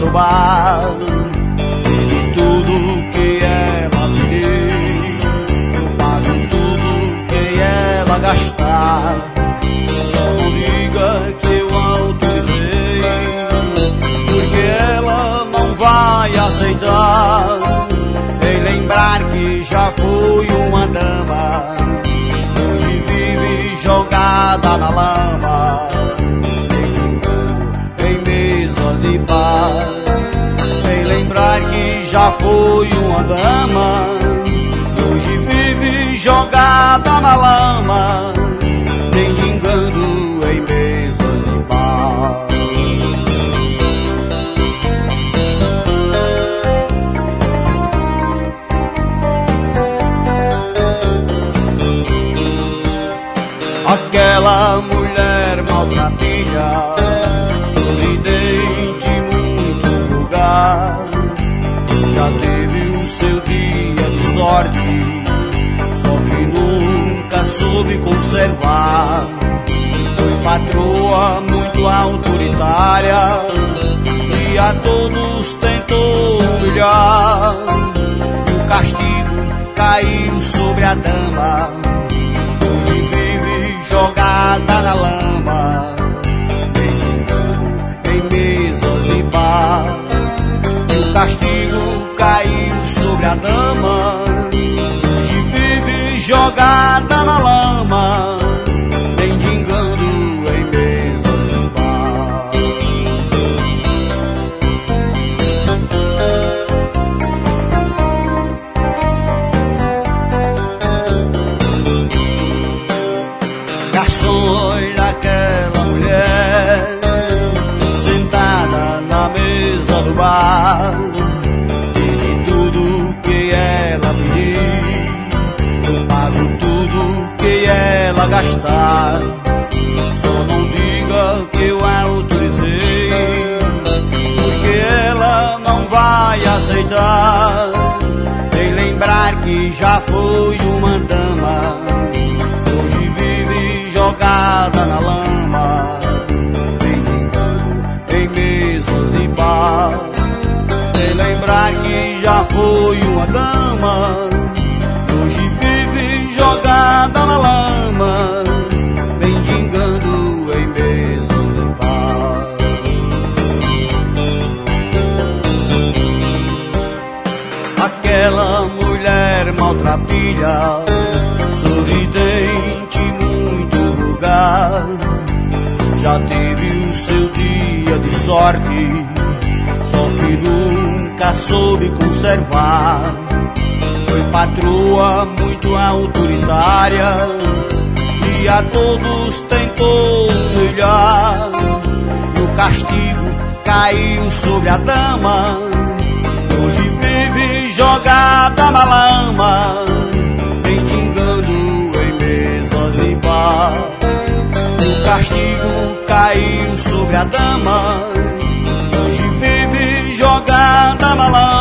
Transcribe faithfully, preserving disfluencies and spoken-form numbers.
meu bar. Dele tudo que ela pedir, eu pago tudo que ela gastar. Só não diga que eu autorizei, porque ela não vai aceitar. Em lembrar que já fui uma dama, hoje vive jogada na lama, em mesa de bar. Em lembrar que já fui uma dama, hoje vive jogada na lama, mendigando em mesa de bar. Aquela mulher maltrapilha, sorridente em muito lugar, já teve o seu dia de sorte, só que nunca soube conservar. Foi patroa muito autoritária e a todos tentou humilhar. E o castigo caiu sobre a dama, jogada na lama, mendigando em mesa de bar. E o castigo caiu sobre a dama, hoje vive jogada na lama, mendigando em mesa de bar. Garçom, olha aquela mulher sentada na mesa do bar. Dele tudo que ela pedir, eu pago tudo que ela gastar. Só não diga que eu autorizei, porque ela não vai aceitar. Em lembrar que já fui uma dama, jogada na lama, mendigando em mesas de bar. Sem lembrar que já foi uma dama, hoje vive jogada na lama, mendigando em mesas de bar. Aquela mulher maltrapilha, sorridente já teve o seu dia de sorte, só que nunca soube conservar. Foi patroa muito autoritária e a todos tentou humilhar. E o castigo caiu sobre a dama, hoje vive jogada na lama, mendigando em mesa de bar. O castigo caiu sobre a dama, hoje vive jogada na lama,